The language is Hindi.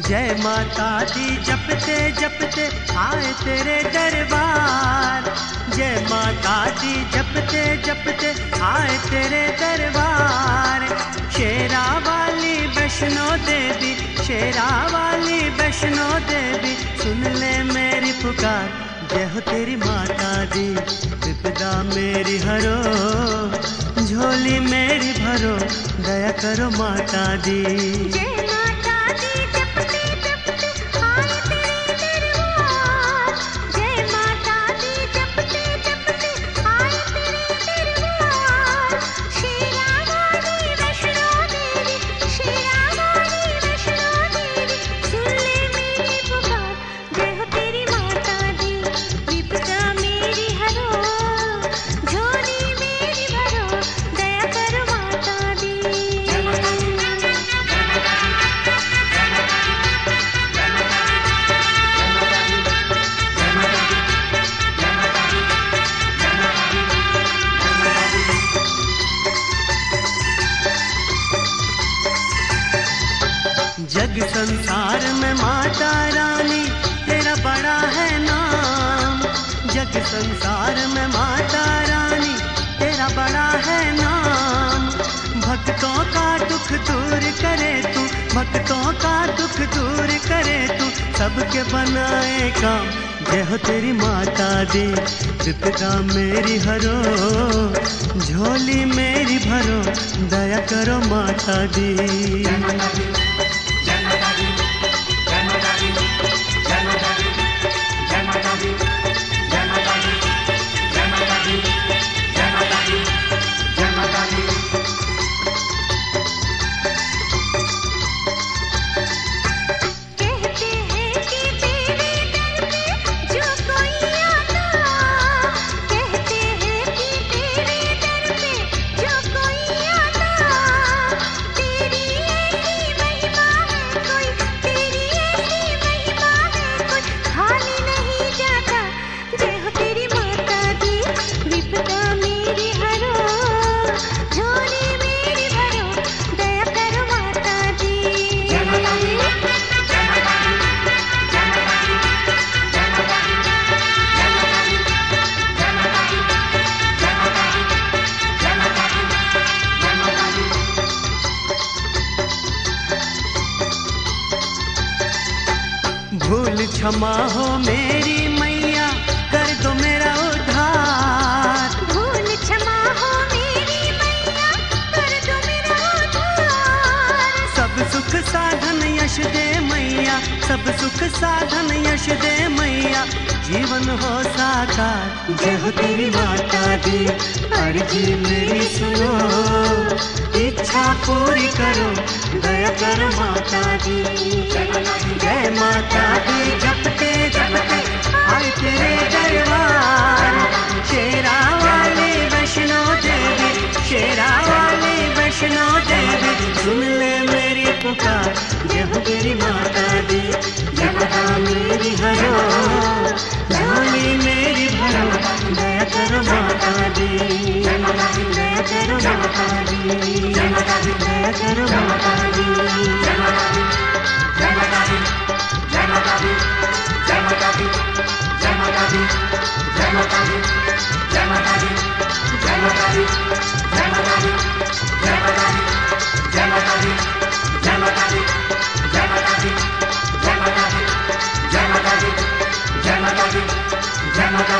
जय माता दी जपते जपते आए तेरे दरबार। जय माता दी जपते जपते आए तेरे दरबार। शेरा वाली वैष्णो देवी, शेरा वाली वैष्णो देवी, सुन ले मेरी पुकार। जय हो तेरी माता दी, विपदा मेरी हरो, झोली मेरी भरो, दया करो माता दी। जय माता दी जपते जपते आए तेरे दरबार। जय माता दी जपते जपते आए तेरे दरबार। शेरा वाली वैष्णो देवी, शेरा वाली वैष्णो देवी, सुन ले मेरी पुकार। जय हो तेरी माता दी, विपदा मेरी हरो, झोली मेरी भरो, दया करो माता दी। जग संसार में माता रानी तेरा बड़ा है नाम। जग संसार में माता रानी तेरा बड़ा है नाम। भक्तों का दुख दूर करे तू, भक्तों का दुख दूर करे तू, सबके बनाए काम। जय हो तेरी माता दी, विपदा मेरी हरो, झोली मेरी भरो, दया करो माता दी। भूल क्षमा हो मेरी मैया, कर दो मेरा उद्धार। भूल क्षमा हो मेरी मैया, कर दो मेरा उद्धार। सब सुख साधन यश दे मैया, सब सुख साधन यश दे मैया, जीवन हो साकार। जय हो तेरी माता दी, अर्जी मेरी सुनो, इच्छा पूरी करो, दया करो माता दी। जय माता दी जपते जपते आए तेरे दरबार। शेरा वाली वैष्णो देवी, शेरा वाली वैष्णो देवी, सुन ले मेरी पुकार। जय हो तेरी माता दी, विपदा मेरी हरो, झोली मेरी भरो, दया करो माता दी। दया करो माता दी, दया करो माता दी। जय माता दी।